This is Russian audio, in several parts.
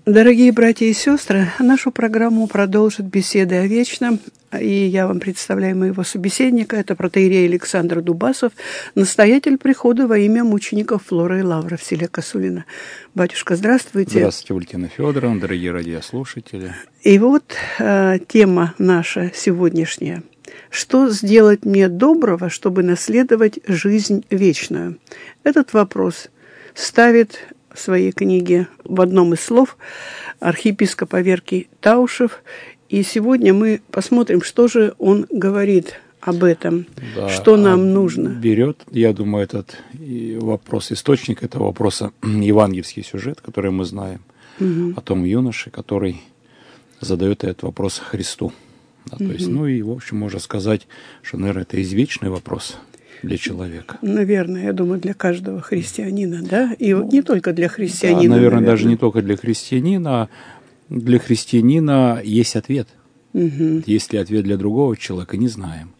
Дорогие братья и сестры, нашу программу продолжит беседы о вечном, и я вам представляю моего собеседника, это протоиерей Александр Дубасов, настоятель прихода во имя мучеников Флора и Лавра в селе Косулино. Батюшка, здравствуйте. Здравствуйте, Валентина Федоровна, дорогие радиослушатели. И вот тема наша сегодняшняя. Что сделать мне доброго, чтобы наследовать жизнь вечную? Этот вопрос ставит в своей книге в одном из слов архиепископ Аверкий Таушев. И сегодня мы посмотрим, что же он говорит об этом, да, что нам нужно. Берет, я думаю, этот вопрос, источник этого вопроса, евангельский сюжет, который мы знаем, о том юноше, который задает этот вопрос Христу. Да, то есть, ну и, в общем, можно сказать, что, наверное, это извечный вопрос для человека. Наверное, я думаю, для каждого христианина, да? И не только для христианина. Да, наверное, даже не только для христианина. Для христианина есть ответ. Есть ли ответ для другого человека, не знаем.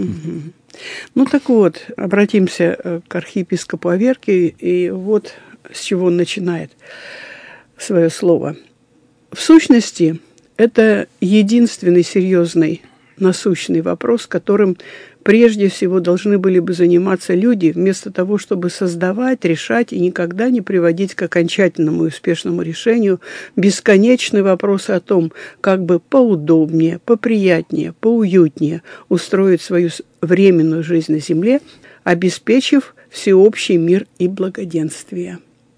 Ну так вот, обратимся к архиепископу Аверкию, и вот с чего он начинает свое слово. В сущности, это единственный серьезный насущный вопрос, которым прежде всего должны были бы заниматься люди, вместо того, чтобы создавать, решать и никогда не приводить к окончательному и успешному решению бесконечные вопросы о том, как бы поудобнее, поприятнее, поуютнее устроить свою временную жизнь на земле, обеспечив всеобщий мир и благоденствие.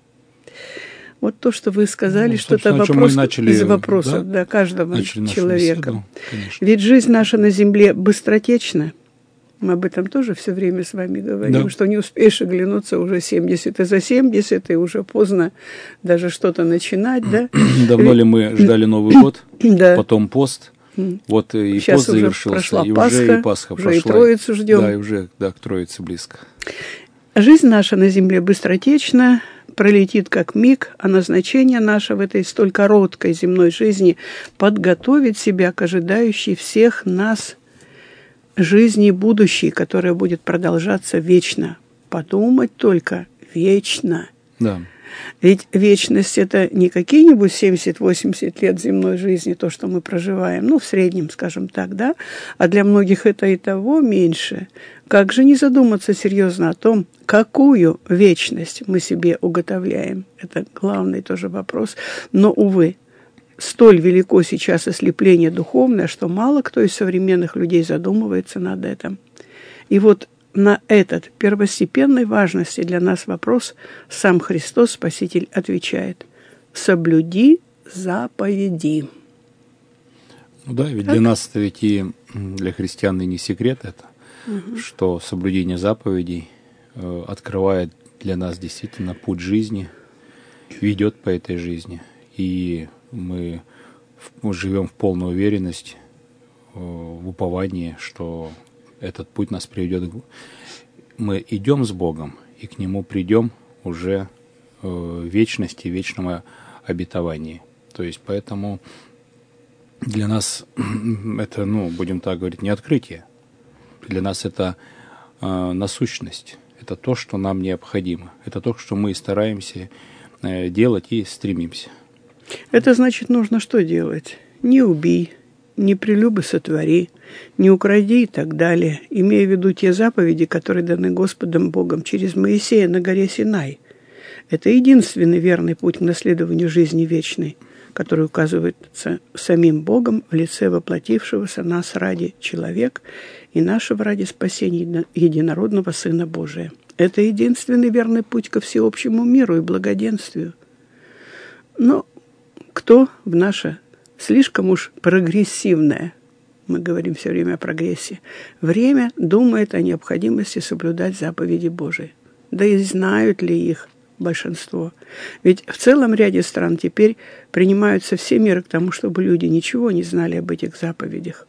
Вот то, что вы сказали, что это вопрос из вопросов, да, каждого человека. Ведь жизнь наша на земле быстротечна. Мы об этом тоже все время с вами говорим, да, что не успеешь оглянуться, уже 70 и за 70, и уже поздно даже что-то начинать, да? Давно ли мы ждали Новый год, потом пост, вот и сейчас пост завершился, и Пасха, уже и Пасха уже прошла. И Троицу ждем. Да, и уже к Троице близко. Жизнь наша на земле быстротечна, пролетит как миг, а назначение наше в этой столь короткой земной жизни подготовить себя к ожидающей всех нас жизни будущей, которая будет продолжаться вечно. Подумать только, вечно. Да. Ведь вечность – это не какие-нибудь 70-80 лет земной жизни, то, что мы проживаем, ну, в среднем, скажем так, да, а для многих это и того меньше. Как же не задуматься серьезно о том, какую вечность мы себе уготовляем? Это главный тоже вопрос. Но, увы, столь велико сейчас ослепление духовное, что мало кто из современных людей задумывается над этим. И вот на этот первостепенной важности для нас вопрос сам Христос, Спаситель, отвечает: «Соблюди заповеди». Ну да, ведь для нас это ведь и для христиан и не секрет это, что соблюдение заповедей открывает для нас действительно путь жизни, ведет по этой жизни. И мы живем в полной уверенности, в уповании, что этот путь нас приведет. Мы идем с Богом и к Нему придем уже в вечности, в вечном обетовании. То есть поэтому для нас это, будем так говорить, не открытие. Для нас это насущность. Это то, что нам необходимо. Это то, что мы стараемся делать и стремимся. Это значит, нужно что делать? Не убей, не прелюбо сотвори, не укради и так далее, имея в виду те заповеди, которые даны Господом Богом через Моисея на горе Синай. Это единственный верный путь к наследованию жизни вечной, который указывается самим Богом в лице воплотившегося нас ради человека и нашего ради спасения единородного Сына Божия. Это единственный верный путь ко всеобщему миру и благоденствию. Но кто в наше слишком уж прогрессивное, мы говорим все время о прогрессии, время думает о необходимости соблюдать заповеди Божии? Да и знают ли их большинство? Ведь в целом ряде стран теперь принимаются все меры к тому, чтобы люди ничего не знали об этих заповедях.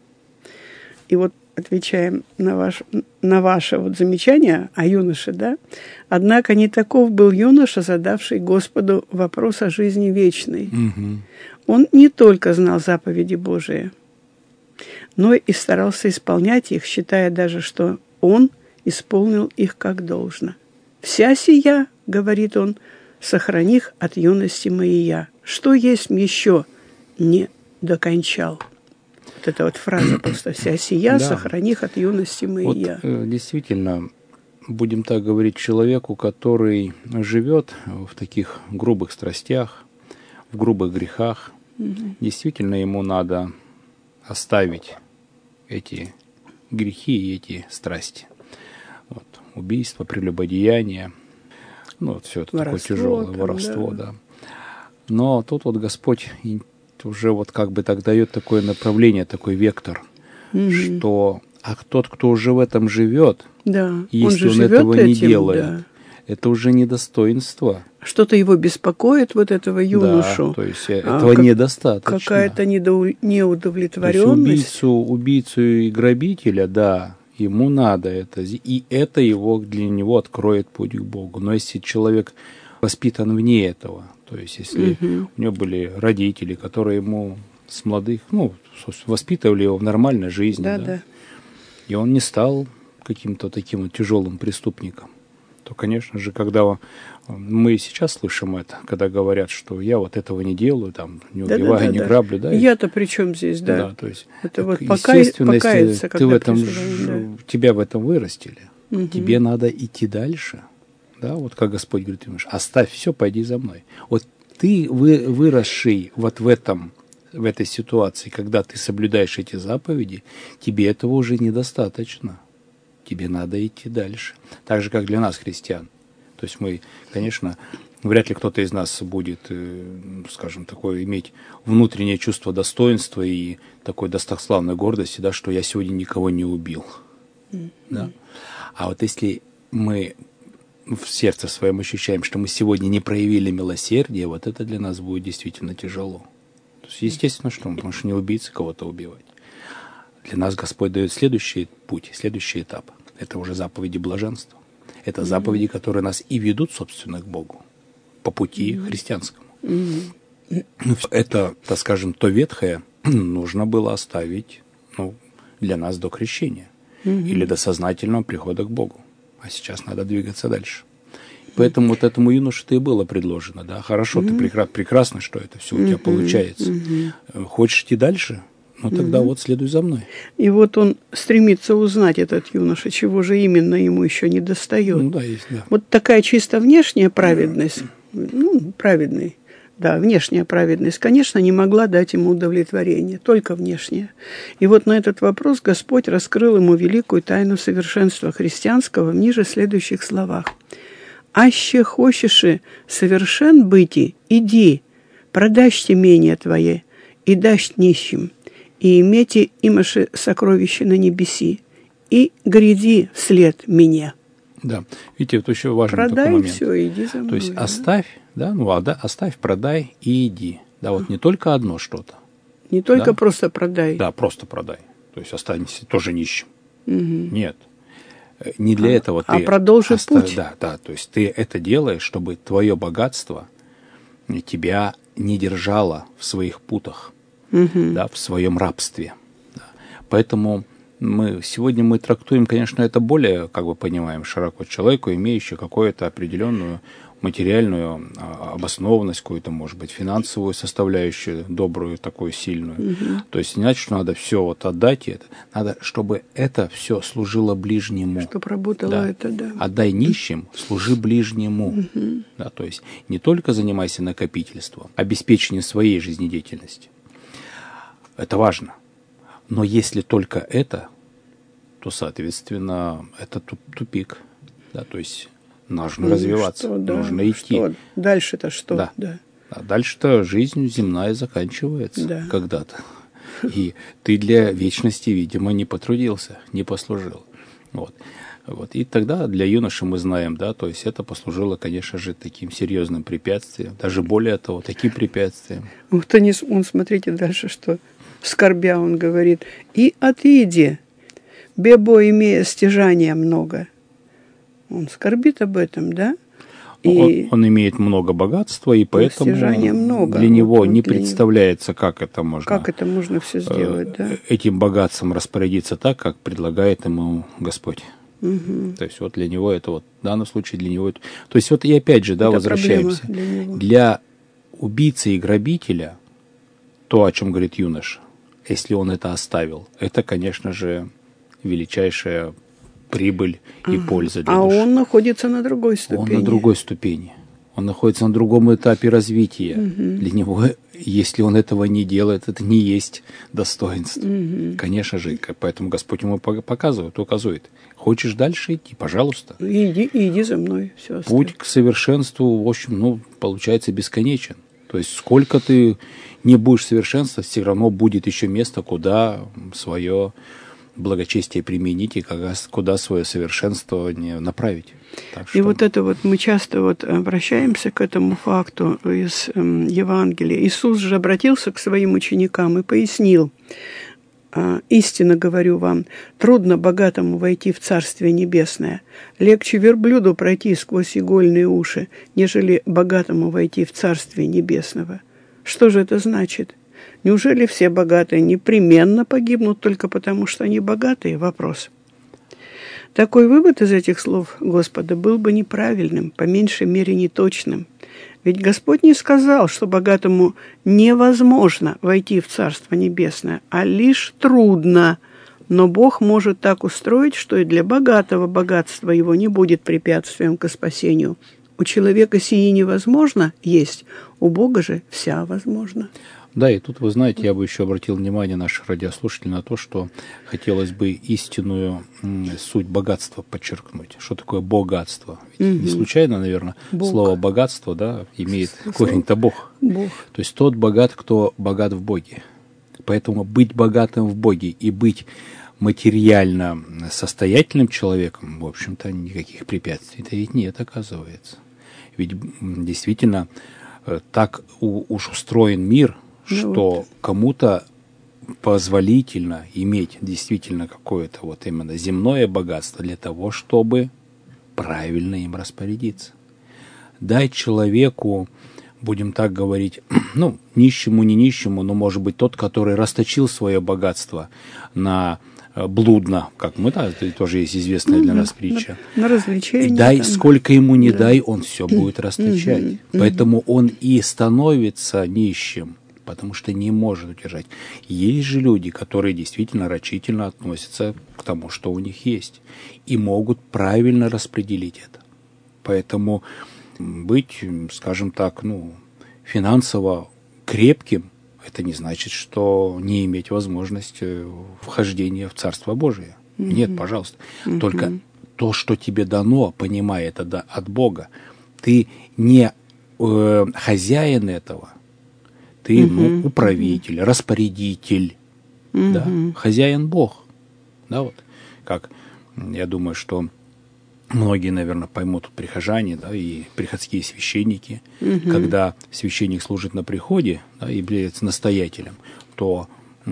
И вот отвечаем на ваше вот замечание о юноше, да? Однако не таков был юноша, задавший Господу вопрос о жизни вечной. Он не только знал заповеди Божии, но и старался исполнять их, считая даже, что он исполнил их как должно. «Вся сия, — говорит он, — сохрани их от юности моей. Что есть еще не докончал? Вот эта вот фраза просто вся сия, Да. сохрани их от юности моей. Вот, действительно, будем так говорить, человеку, который живет в таких грубых страстях, в грубых грехах, действительно ему надо оставить эти грехи и эти страсти. Вот, убийство, прелюбодеяние, ну, вот все это такое тяжелое, там, воровство, да. Но тут вот Господь уже вот как бы так дает такое направление, такой вектор, что тот, кто уже в этом живет, если он этого не делает, это уже недостоинство. Что-то его беспокоит, вот этого юношу. Да, то есть этого недостаточно. Какая-то неудовлетворенность. Убийцу и грабителя, да, ему надо это. И это для него откроет путь к Богу. Но если человек воспитан вне этого, то есть если у него были родители, которые ему с молодых, воспитывали его в нормальной жизни, да, и он не стал каким-то таким вот тяжелым преступником, то, конечно же, когда мы сейчас слышим это, когда говорят, что я вот этого не делаю, там, не убиваю, не граблю, да. Я-то при чем здесь, да? Да, то есть, это вот естественно, покаяться, если ты в этом, тебя в этом вырастили, тебе надо идти дальше, да, вот как Господь говорит, оставь все, пойди за мной. Вот ты выросший вот в этой ситуации, когда ты соблюдаешь эти заповеди, тебе этого уже недостаточно. Тебе надо идти дальше. Так же, как для нас, христиан. То есть мы, конечно, вряд ли кто-то из нас будет, скажем, такое иметь внутреннее чувство достоинства и такой достославной гордости, да, что я сегодня никого не убил. Да? А вот если мы в сердце своем ощущаем, что мы сегодня не проявили милосердие, вот это для нас будет действительно тяжело. То есть, естественно, что мы можем не убийцы кого-то убивать. Для нас Господь дает следующий путь, следующий этап. Это уже заповеди блаженства. Это заповеди, которые нас и ведут, собственно, к Богу по пути христианскому. Это, так скажем, то ветхое нужно было оставить для нас до крещения или до сознательного прихода к Богу. А сейчас надо двигаться дальше. Поэтому вот этому юноше-то и было предложено, да, хорошо, ты прекрасно, что это все у тебя получается. Хочешь идти дальше? Ну, тогда вот следуй за мной. И вот он стремится узнать, этот юноша, чего же именно ему еще не достает. Ну, да, есть, да. Вот такая чисто внешняя праведность, праведный, да, внешняя праведность, конечно, не могла дать ему удовлетворение, только внешняя. И вот на этот вопрос Господь раскрыл ему великую тайну совершенства христианского в ниже следующих словах. «Аще хочешь совершен быти, иди, продашь имение твое, и дашь нищим, и имейте имаше сокровища на небеси, и гряди вслед мне». Да, видите, это еще важный продай такой момент. Все, иди за мной. То есть оставь, оставь, продай и иди. Да, вот не только одно что-то. Не только просто продай. Да, просто продай. То есть останься тоже нищим. Нет. Не для этого ты... продолжи путь. Да, то есть ты это делаешь, чтобы твое богатство тебя не держало в своих путах, да, в своем рабстве. Да. Поэтому сегодня мы трактуем, конечно, это более, как бы понимаем, широко человеку, имеющему какую-то определенную материальную обоснованность, какую-то, может быть, финансовую составляющую, добрую, такую сильную. То есть не значит, что надо все вот отдать это. Надо, чтобы это все служило ближнему. Чтобы работало это, да. Отдай нищим, служи ближнему. Да, то есть не только занимайся накопительством, обеспечением своей жизнедеятельности. Это важно. Но если только это, то, соответственно, это тупик. Да, то есть нужно развиваться, нужно идти. Что? Дальше-то что? Да. А дальше-то жизнь земная заканчивается когда-то. И ты для вечности, видимо, не потрудился, не послужил. Вот. И тогда для юноши мы знаем, да, то есть это послужило, конечно же, таким серьезным препятствием, даже более того, таким препятствием. Он, смотрите дальше, что скорбя, он говорит, и отъеди, бебо имея стяжания много. Он скорбит об этом, да? Он имеет много богатства, и поэтому много. Для него не представляется, как это можно все сделать, да? Этим богатством распорядиться так, как предлагает ему Господь. То есть вот для него это вот, в данном случае для него это... То есть вот и опять же, да, это возвращаемся. Для убийцы и грабителя, то, о чем говорит юноша, если он это оставил, это, конечно же, величайшая прибыль и польза для души. А он находится на другой ступени. Он на другой ступени. Он находится на другом этапе развития. Для него, если он этого не делает, это не есть достоинство. Конечно же, поэтому Господь ему показывает, указывает. Хочешь дальше идти, пожалуйста. Иди за мной. Все Путь к совершенству, в общем, получается бесконечен. То есть сколько ты не будешь совершенствовать, все равно будет еще место, куда свое благочестие применить и куда свое совершенствование направить. Так что... И вот это вот мы часто вот обращаемся к этому факту из Евангелия. Иисус же обратился к своим ученикам и пояснил: «Истинно говорю вам, трудно богатому войти в Царствие Небесное. Легче верблюду пройти сквозь игольные уши, нежели богатому войти в Царствие Небесного». Что же это значит? Неужели все богатые непременно погибнут только потому, что они богатые? Вопрос. Такой вывод из этих слов Господа был бы неправильным, по меньшей мере неточным. Ведь Господь не сказал, что богатому невозможно войти в Царство Небесное, а лишь трудно. Но Бог может так устроить, что и для богатого богатство его не будет препятствием к спасению. У человека сие невозможно есть, у Бога же вся возможно. Да, и тут, вы знаете, я бы еще обратил внимание наших радиослушателей на то, что хотелось бы истинную суть богатства подчеркнуть. Что такое богатство? Ведь не случайно, наверное, слово «богатство», да, имеет корень-то Бог. То есть тот богат, кто богат в Боге. Поэтому быть богатым в Боге и быть материально состоятельным человеком, в общем-то, никаких препятствий-то ведь нет, оказывается. Ведь действительно так уж устроен мир, что кому-то позволительно иметь действительно какое-то вот именно земное богатство для того, чтобы правильно им распорядиться. Дай человеку, будем так говорить, нищему, не нищему, но, может быть, тот, который расточил свое богатство на блудно, как мы, да, это тоже есть известная для нас притча. На развлечения. Дай, сколько ему не дай, он все будет расточать. Поэтому он и становится нищим, потому что не может удержать. Есть же люди, которые действительно рачительно относятся к тому, что у них есть, и могут правильно распределить это. Поэтому быть, скажем так, финансово крепким, это не значит, что не иметь возможности вхождения в Царство Божие. Нет, пожалуйста. Только то, что тебе дано, понимай, это от Бога. Ты не хозяин этого, ты управитель, распорядитель, да? Хозяин Бог. Да, вот. Как, я думаю, что многие, наверное, поймут прихожане, да, и приходские священники, когда священник служит на приходе, да, и является настоятелем, то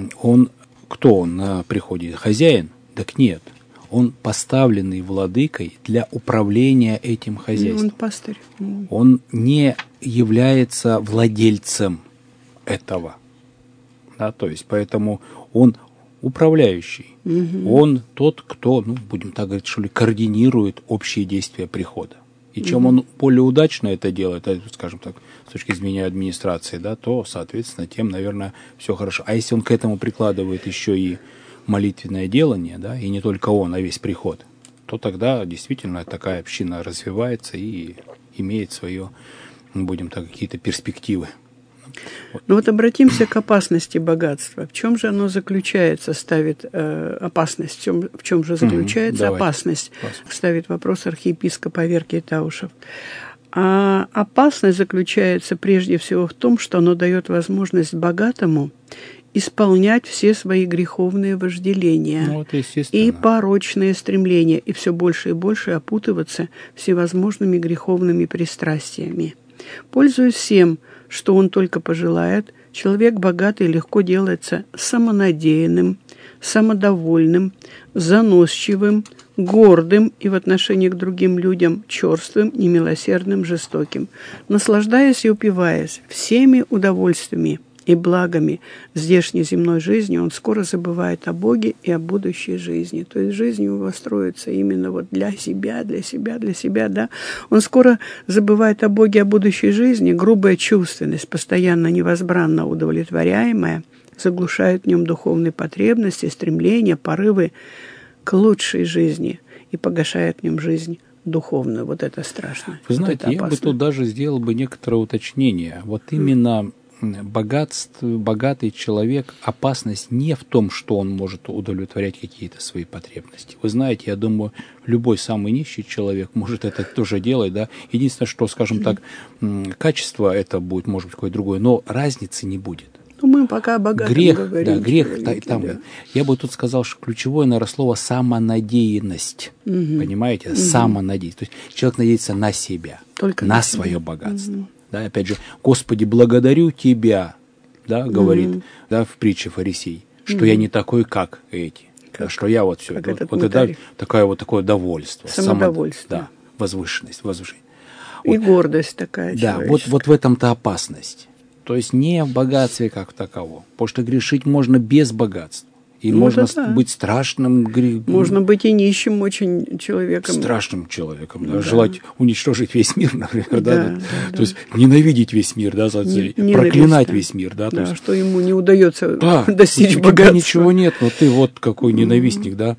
кто он на приходе? Хозяин? Так нет. Он поставленный владыкой для управления этим хозяйством. Он пастырь. Он не является владельцем этого. Да, то есть, поэтому он управляющий. Он тот, кто, будем так говорить, что ли, координирует общие действия прихода. И чем он более удачно это делает, скажем так, с точки зрения администрации, да, то, соответственно, тем, наверное, все хорошо. А если он к этому прикладывает еще и молитвенное делание, да, и не только он, а весь приход, то тогда действительно такая община развивается и имеет свое, будем так, какие-то перспективы. Ну вот обратимся к опасности богатства. В чем же оно заключается, ставит опасность? В чем же заключается опасность? Ставит вопрос архиепископ Аверкий Таушев. А опасность заключается прежде всего в том, что оно дает возможность богатому исполнять все свои греховные вожделения и порочные стремления, и все больше и больше опутываться всевозможными греховными пристрастиями. Пользуясь всем, что он только пожелает, человек богатый легко делается самонадеянным, самодовольным, заносчивым, гордым и в отношении к другим людям черствым, немилосердным, жестоким, наслаждаясь и упиваясь всеми удовольствиями и благами здешней земной жизни, он скоро забывает о Боге и о будущей жизни. То есть жизнь его строится именно вот для себя, да. Он скоро забывает о Боге, о будущей жизни. Грубая чувственность, постоянно невозбранно удовлетворяемая, заглушает в нем духовные потребности, стремления, порывы к лучшей жизни и погашает в нем жизнь духовную. Вот это страшно. Вы знаете, я бы тут даже сделал бы некоторое уточнение. Вот именно богатый человек, опасность не в том, что он может удовлетворять какие-то свои потребности. Вы знаете, я думаю, любой самый нищий человек может это тоже делать, да. Единственное, что, скажем так, качество это будет, может быть, какое-то другое, но разницы не будет. Ну, мы пока о богатом говорим. Да, грех там. Да. Я бы тут сказал, что ключевое, наверное, слово самонадеянность. Понимаете? Самонадеянность. То есть человек надеется на себя, только на свое богатство. Да, опять же, Господи, благодарю Тебя, да, говорит, да, в притче фарисей, что я не такой, как эти, да, что я вот все, вот это такое довольство, самодовольство, да, возвышенность. И вот, гордость такая. Да, вот в этом-то опасность. То есть не в богатстве как таковом, потому что грешить можно без богатства. И можно быть страшным... Можно быть и нищим очень человеком. Страшным человеком, да. Желать уничтожить весь мир, например, да. То есть ненавидеть весь мир, да, проклинать весь мир, да. Да, что ему не удается достичь богатства. У тебя ничего нет, но ты вот какой ненавистник, да.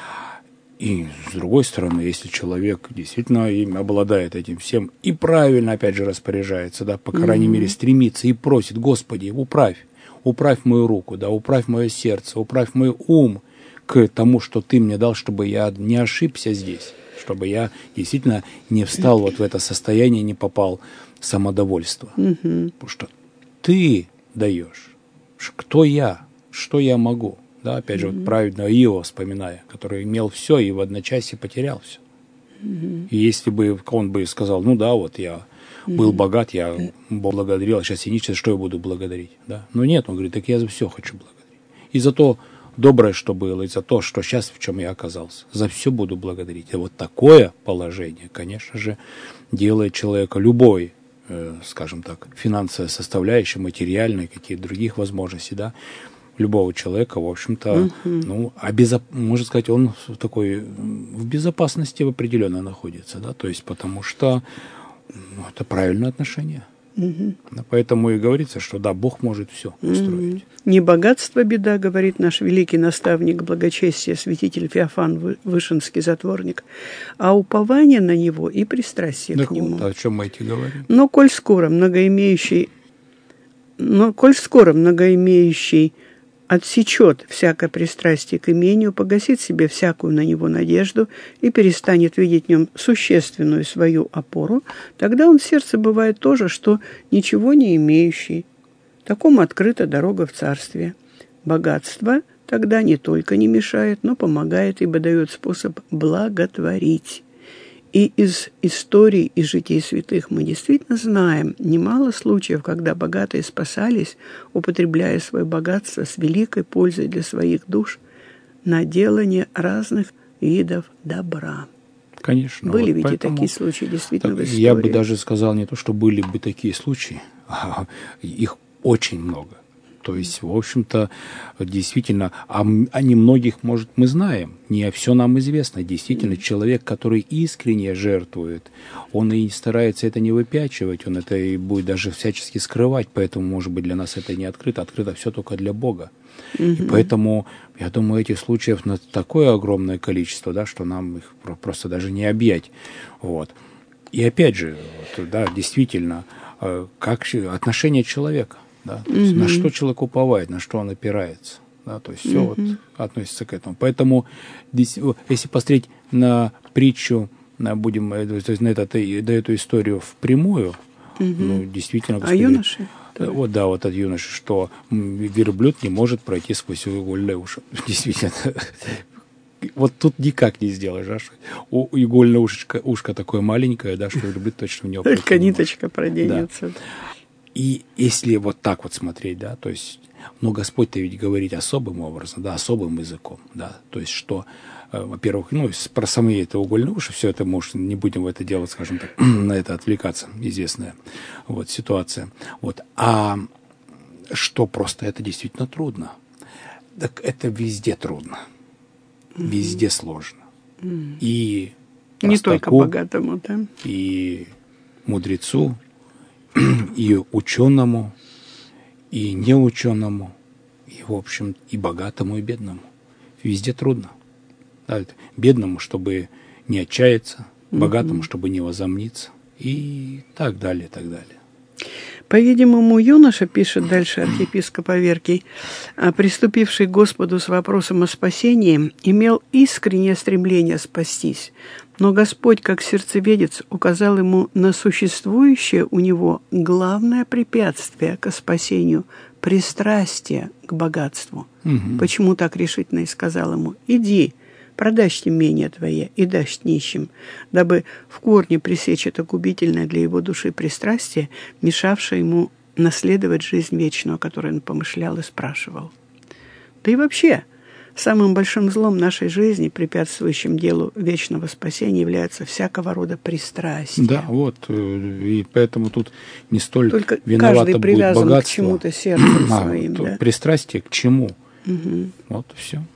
И с другой стороны, если человек действительно им обладает этим всем и правильно, опять же, распоряжается, да, по крайней мере, стремится и просит: Господи, управь мою руку, да, управь мое сердце, управь мой ум к тому, что Ты мне дал, чтобы я не ошибся здесь, чтобы я действительно не встал вот в это состояние, не попал в самодовольство. Потому что Ты даешь. Кто я? Что я могу? Да, опять же, вот праведного Иова вспоминая, который имел все и в одночасье потерял все. И если бы он бы сказал: ну да, вот я был богат, я благодарил, а сейчас я нищий, что я буду благодарить? Да? Но нет, он говорит: так я за все хочу благодарить. И за то доброе, что было, и за то, что сейчас в чем я оказался. За все буду благодарить. И вот такое положение, конечно же, делает человека любой, скажем так, финансовая составляющая, материальная, какие-то других возможностей, да, любого человека, в общем-то, ну, можно сказать, он в безопасности определенно находится, да, то есть потому что это правильное отношение. Поэтому и говорится, что да, Бог может все устроить. Не богатство беда, говорит наш великий наставник благочестия, святитель Феофан Вышинский затворник, а упование на него и пристрастие к нему. Вот, о чем мы эти говорим. Но коль скоро многоимеющий отсечет всякое пристрастие к имению, погасит себе всякую на него надежду и перестанет видеть в нем существенную свою опору, тогда он в сердце бывает то же, что ничего не имеющий. Такому открыта дорога в царствие. Богатство тогда не только не мешает, но помогает, ибо дает способ благотворить. И из историй, из житий святых мы действительно знаем немало случаев, когда богатые спасались, употребляя свое богатство с великой пользой для своих душ на делание разных видов добра. Конечно. Были ведь и такие случаи действительно в истории. Я бы даже сказал не то, что были бы такие случаи, а их очень много. То есть, в общем-то, действительно, о немногих, может, мы знаем, не все нам известно. Действительно, человек, который искренне жертвует, он и старается это не выпячивать, он это и будет даже всячески скрывать, поэтому, может быть, для нас это не открыто, открыто все только для Бога. И поэтому, я думаю, этих случаев на такое огромное количество, да, что нам их просто даже не объять. Вот. И опять же, вот, да, действительно, как отношение человека. Да, то есть на что человек уповает, на что он опирается. Да, то есть все вот относится к этому. Поэтому, если посмотреть на притчу, будем, то есть на эту историю впрямую, ну, действительно... А юноши? Вот, да, вот от юноши, что верблюд не может пройти сквозь игольное ушко. Действительно. Вот тут никак не сделаешь, да, что игольное ушко такое маленькое, да, что верблюд точно в него пройти. Только ниточка проденется. Да. И если вот так вот смотреть, да, то есть, но Господь-то ведь говорит особым образом, да, особым языком, да, то есть, что, во-первых, ну, про самые это угольные уши, все это, может, не будем в это делать, скажем так, на это отвлекаться, известная вот ситуация, вот, а что просто это действительно трудно. Так это везде трудно. Везде сложно. И не только простаку, богатому, да? и мудрецу, и ученому, и неученому, и, в общем, и богатому, и бедному. Везде трудно. Да, бедному, чтобы не отчаяться, богатому, чтобы не возомниться, и так далее, так далее. По-видимому, юноша, пишет дальше архиепископ Аверкий, приступивший к Господу с вопросом о спасении, имел искреннее стремление спастись, но Господь, как сердцеведец, указал ему на существующее у него главное препятствие к спасению – пристрастие к богатству. Почему так решительно и сказал ему: «Иди, продашь имение твое и дашь нищим», дабы в корне пресечь это губительное для его души пристрастие, мешавшее ему наследовать жизнь вечную, о которой он помышлял и спрашивал. Да и вообще, самым большим злом нашей жизни, препятствующим делу вечного спасения, является всякого рода пристрастие. Да, вот, и поэтому тут не столь только виновато каждый будет привязан богатство. к чему-то сердцем своим. Да. Пристрастие к чему? Вот и все.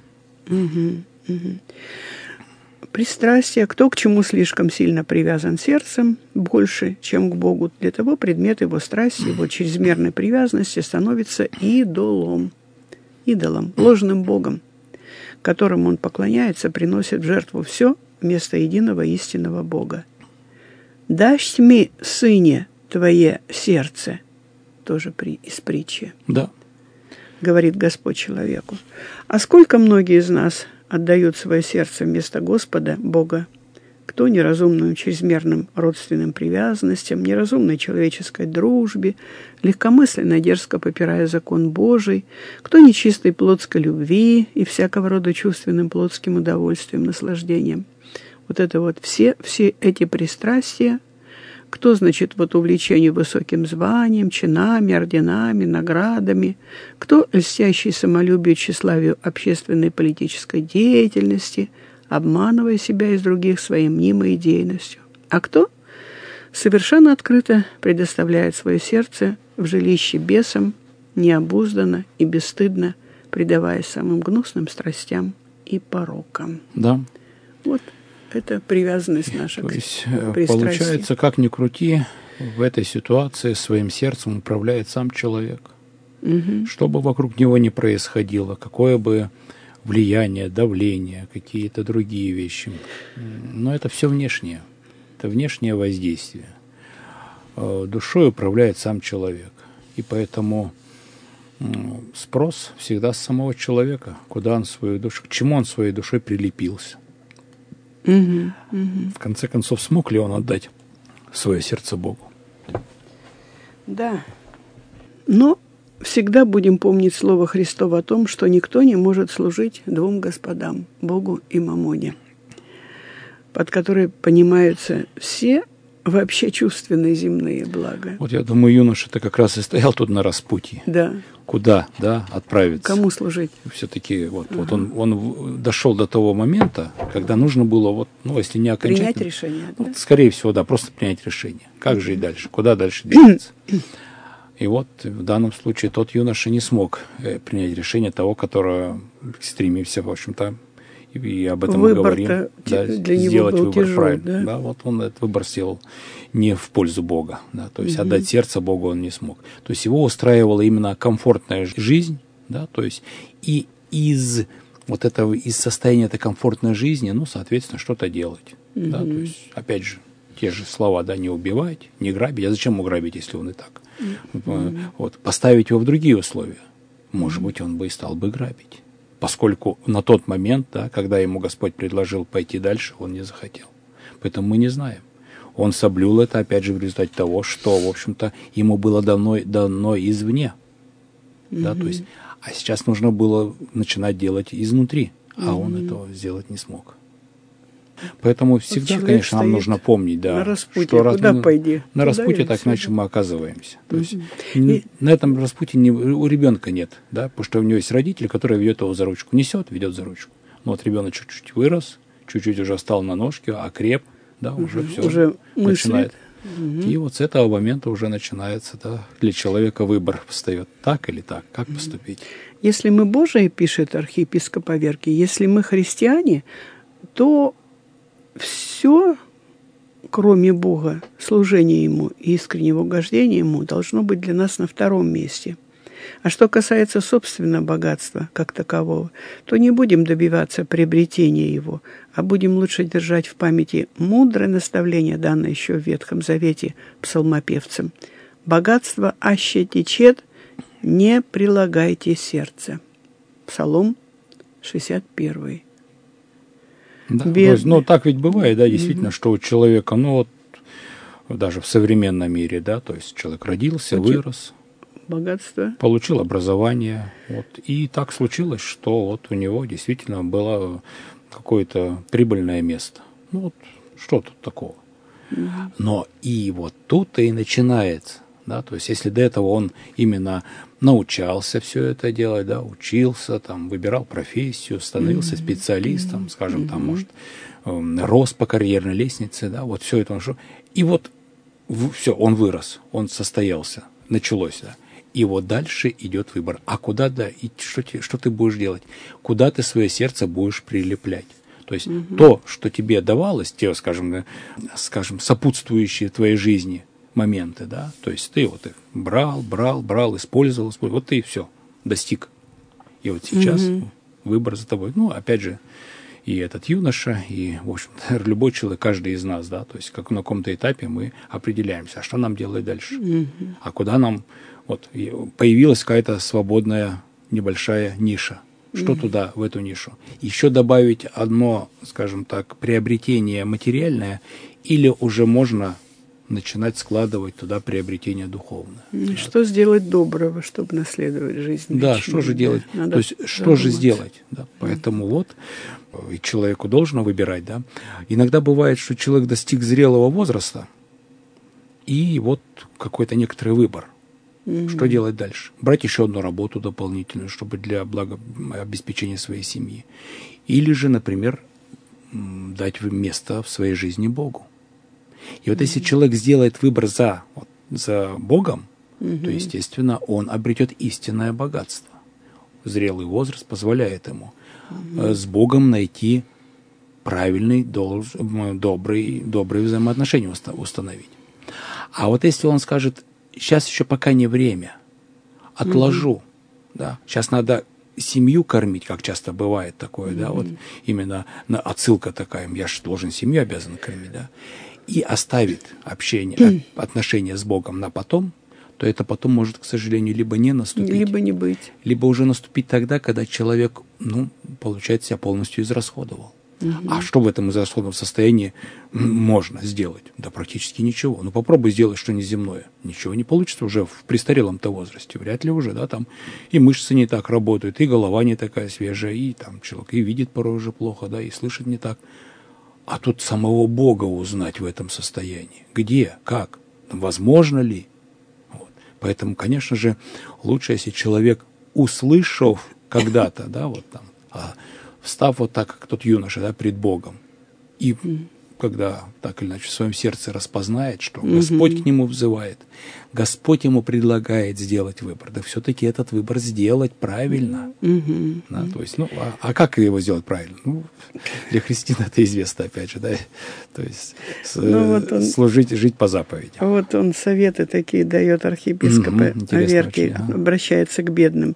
Пристрастие, кто к чему слишком сильно привязан сердцем, больше, чем к Богу, для того предмет его страсти, его чрезмерной привязанности становится идолом, ложным Богом, которому он поклоняется, приносит в жертву все вместо единого истинного Бога. «Дашь мне, сыне, твое сердце», тоже из притчи, да. Говорит Господь человеку. А сколько многие из нас отдают свое сердце вместо Господа, Бога, кто неразумным чрезмерным родственным привязанностям, неразумной человеческой дружбе, легкомысленно дерзко попирая закон Божий, кто нечистой плотской любви и всякого рода чувственным плотским удовольствием, наслаждением. Вот это вот все эти пристрастия, кто, значит, вот увлечению высоким званием, чинами, орденами, наградами, кто льстящий самолюбию, тщеславию общественной и политической деятельности, обманывая себя из других своей мнимой идейностью. А кто совершенно открыто предоставляет свое сердце в жилище бесам, необузданно и бесстыдно, предаваясь самым гнусным страстям и порокам. Да. Вот. Это привязанность наша к пристрастию. Получается, как ни крути, в этой ситуации своим сердцем управляет сам человек. Что бы вокруг него ни происходило, какое бы влияние, давление, какие-то другие вещи. Но это все внешнее. Это внешнее воздействие. Душой управляет сам человек. И поэтому спрос всегда с самого человека, куда он свою душу, к чему он своей душой прилепился. В конце концов, смог ли он отдать свое сердце Богу? Да. Но всегда будем помнить слово Христово о том, что никто не может служить двум господам, Богу и мамоне, под которые понимаются все вообще чувственные земные блага. Вот я думаю, юноша-то как раз и стоял тут на распутье. Да. Куда, да, отправиться? Кому служить? Все-таки вот он дошел до того момента, когда нужно было, вот, ну, если не окончательно... Принять решение, да? Скорее всего, да, просто принять решение. Как же и дальше? Куда дальше двигаться? И вот в данном случае тот юноша не смог принять решение того, которое стремимся, в общем-то, и об этом мы говорим. Да, для него сделать был выбор тяжел, правильно. да? Да, вот он этот выбор сделал не в пользу Бога. Да, то есть отдать сердце Богу он не смог. То есть его устраивала именно комфортная жизнь, да, то есть и из вот этого, из состояния этой комфортной жизни, ну, соответственно, что-то делать. Да, то есть, опять же, те же слова, да, не убивать, не грабить. А зачем ему грабить, если он и так? Вот, поставить его в другие условия. Может быть, он бы и стал бы грабить. Поскольку на тот момент, да, когда ему Господь предложил пойти дальше, он не захотел. Поэтому мы не знаем. Он соблюл это, опять же, в результате того, что, в общем-то, ему было дано извне. Да, то есть, а сейчас нужно было начинать делать изнутри, а он этого сделать не смог. Поэтому всегда, конечно, нам нужно помнить, да, на распутье, что куда пойди? на распутье так иначе мы оказываемся. То есть на этом распутье у ребенка нет, да, потому что у него есть родитель, который ведет его за ручку, ведет за ручку. Но вот ребенок чуть-чуть вырос, чуть-чуть уже стал на ножки, окреп, да, уже все уже начинает. И вот с этого момента уже начинается, да, для человека выбор встает, так или так, как поступить. Если мы Божии, пишет архиепископ Аверкий, если мы христиане, то все, кроме Бога, служение Ему и искреннего угождения Ему, должно быть для нас на втором месте. А что касается собственного богатства как такового, то не будем добиваться приобретения его, а будем лучше держать в памяти мудрое наставление, данное еще в Ветхом Завете псалмопевцем. «Богатство аще течет, не прилагайте сердце». Псалом 61. Да, ну, так ведь бывает, да, действительно, что у человека, ну, вот, даже в современном мире, да, то есть человек родился, вырос, богатство, получил образование, вот, и так случилось, что вот у него действительно было какое-то прибыльное место. Ну, вот, что тут такого? Но и вот тут-то и начинается, да, то есть если до этого он именно научался все это делать, да, учился, там, выбирал профессию, становился специалистом, скажем, там, может, рос по карьерной лестнице, да, вот все это он шел. И вот все, он вырос, он состоялся, началось, да. И вот дальше идет выбор. А куда, да, и что ты будешь делать? Куда ты свое сердце будешь прилеплять? То есть то, что тебе давалось, те, скажем, сопутствующие твоей жизни моменты, да, то есть ты вот их брал, использовал, вот ты и все, достиг. И вот сейчас выбор за тобой. Ну, опять же, и этот юноша, и, в общем-то, любой человек, каждый из нас, да, то есть как на каком-то этапе мы определяемся, а что нам делать дальше, а куда нам, вот, появилась какая-то свободная небольшая ниша, что туда, в эту нишу. Еще добавить одно, скажем так, приобретение материальное, или уже можно начинать складывать туда приобретение духовное. Что сделать доброго, чтобы наследовать жизнь? Да, вечную, что же делать? Надо то есть, что же сделать? Да? Поэтому вот, и человеку должно выбирать, да. Иногда бывает, что человек достиг зрелого возраста, и вот какой-то некоторый выбор. Что делать дальше? Брать еще одну работу дополнительную, чтобы для обеспечения своей семьи. Или же, например, дать место в своей жизни Богу. И вот если человек сделает выбор за Богом, то, естественно, он обретет истинное богатство. Зрелый возраст позволяет ему с Богом найти правильные, добрые взаимоотношения установить. А вот если он скажет, сейчас еще пока не время, отложу, да, сейчас надо семью кормить, как часто бывает такое, да, вот именно отсылка такая, я же должен семью обязан кормить, да, и оставит отношения с Богом на потом, то это потом может, к сожалению, либо не наступить, либо не быть, либо уже наступить тогда, когда человек, получается, себя полностью израсходовал. А что в этом израсходном состоянии можно сделать? Да практически ничего. Попробуй сделать что-нибудь земное. Ничего не получится уже в престарелом-то возрасте. Вряд ли уже, да, там и мышцы не так работают, и голова не такая свежая, и там человек и видит порой уже плохо, да, и слышит не так. А тут самого Бога узнать в этом состоянии. Где? Как? Возможно ли? Вот. Поэтому, конечно же, лучше, если человек, услышав когда-то, да, вот там, встав вот так, как тот юноша, да, пред Богом, и когда так или иначе в своем сердце распознает, что Господь к нему взывает, Господь ему предлагает сделать выбор, да все-таки этот выбор сделать правильно. Да, то есть, а как его сделать правильно? Для христиан это известно, опять же, да, то есть служить, жить по заповедям. Вот он советы такие дает архиепископ Аверкий, обращается к бедным.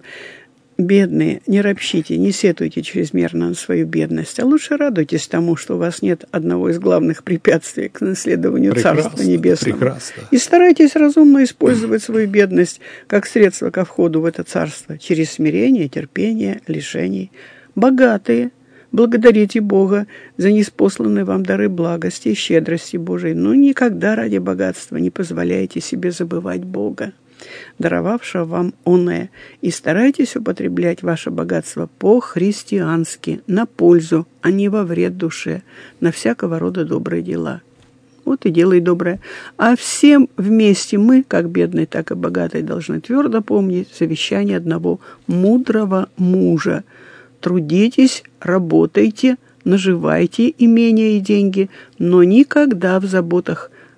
Бедные, не ропщите, не сетуйте чрезмерно на свою бедность, а лучше радуйтесь тому, что у вас нет одного из главных препятствий к наследованию Царства Небесного. Прекрасно. И старайтесь разумно использовать свою бедность как средство ко входу в это царство через смирение, терпение, лишений. Богатые, благодарите Бога за ниспосланные вам дары благости и щедрости Божией, но никогда ради богатства не позволяйте себе забывать Бога, даровавшего вам оное, и старайтесь употреблять ваше богатство по-христиански, на пользу, а не во вред душе, на всякого рода добрые дела. Вот и делай доброе. А всем вместе мы, как бедные, так и богатые, должны твердо помнить завещание одного мудрого мужа. Трудитесь, работайте, наживайте имения и деньги, но никогда в заботах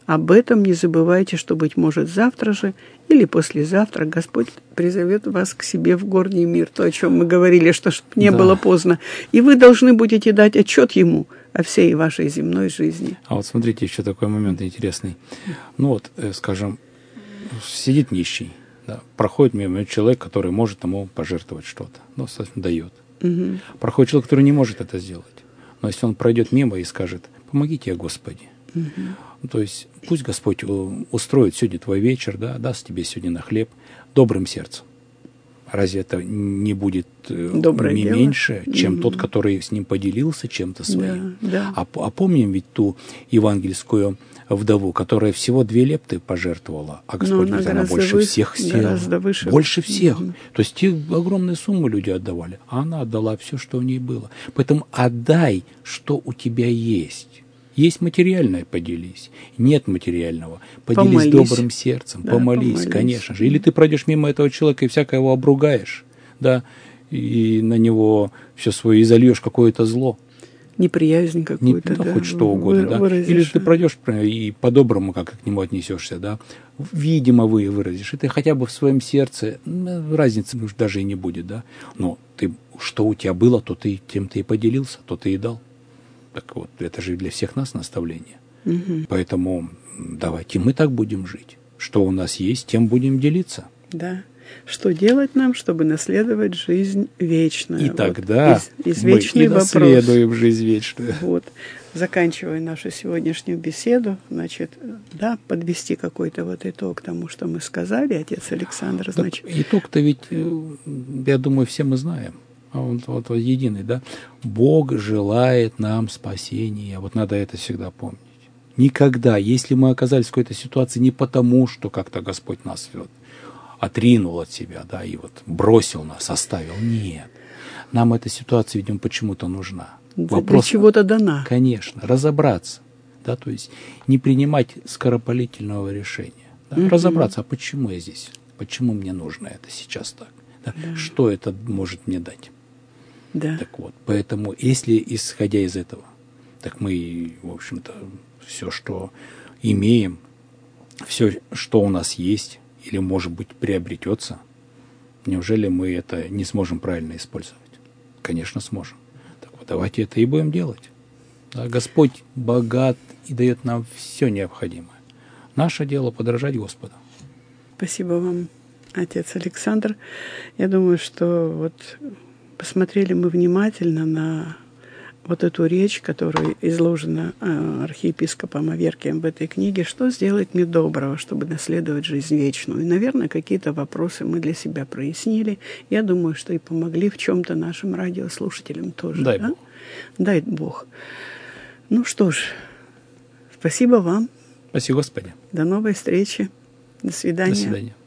Об этом не забывайте, что, быть может, завтра же или послезавтра Господь призовет вас к себе в горний мир. То, о чем мы говорили, что чтоб не было поздно. И вы должны будете дать отчет Ему о всей вашей земной жизни. А вот смотрите, еще такой момент интересный. Ну вот, скажем, сидит нищий, да, проходит мимо человек, который может ему пожертвовать что-то, ну, соответственно, дает. Угу. Проходит человек, который не может это сделать. Но если он пройдет мимо и скажет: «Помогите я, Господи». Угу. То есть пусть Господь устроит сегодня твой вечер, да, даст тебе сегодня на хлеб добрым сердцем. Разве это не будет меньше, чем тот, который с ним поделился чем-то своим? Да, да. А помним ведь ту евангельскую вдову, которая всего 2 лепты пожертвовала, а Господь говорит, она больше всех села. Больше всех. То есть те огромные суммы люди отдавали, а она отдала все, что у ней было. Поэтому отдай, что у тебя есть. Есть материальное — поделись. Нет материального — поделись добрым сердцем. Да, помолись, конечно же. Или ты пройдешь мимо этого человека и всяко его обругаешь, да, и на него все свое, и зальешь какое-то зло. Неприязнь какую-то, да, хоть что угодно, да. Или ты пройдешь и по-доброму как к нему отнесешься, да. Видимо, выразишь. И ты хотя бы в своем сердце, разницы даже и не будет, да. Но ты, что у тебя было, то ты тем ты и поделился, то ты и дал. Так вот, это же для всех нас наставление. Угу. Поэтому давайте мы так будем жить. Что у нас есть, тем будем делиться. Да. Что делать нам, чтобы наследовать жизнь вечную? И тогда мы и наследуем жизнь вечную. Вот. Заканчивая нашу сегодняшнюю беседу, значит, да, подвести какой-то вот итог тому, что мы сказали, отец Александр. Значит. Итог-то ведь, я думаю, все мы знаем. Вот единый, да? Бог желает нам спасения. Вот надо это всегда помнить. Никогда, если мы оказались в какой-то ситуации не потому, что как-то Господь нас отринул от себя, да, и вот бросил нас, оставил. Нет. Нам эта ситуация, видимо, почему-то нужна. Вопрос, для чего-то дана. Конечно, разобраться. Да, то есть не принимать скоропалительного решения. Да, разобраться, а почему я здесь? Почему мне нужно это сейчас так? Да? Да. Что это может мне дать? Да. Так вот, поэтому, если исходя из этого, так мы, в общем-то, все, что имеем, все, что у нас есть, или, может быть, приобретется, неужели мы это не сможем правильно использовать? Конечно, сможем. Так вот, давайте это и будем делать. Да, Господь богат и дает нам все необходимое. Наше дело подражать Господу. Спасибо вам, отец Александр. Я думаю, что вот посмотрели мы внимательно на вот эту речь, которая изложена архиепископом Аверкием в этой книге, что сделать мне доброго, чтобы наследовать жизнь вечную. И, наверное, какие-то вопросы мы для себя прояснили. Я думаю, что и помогли в чем-то нашим радиослушателям тоже. Дай Бог. Дай Бог. Ну что ж, спасибо вам. Спасибо, Господи. До новой встречи. До свидания. До свидания.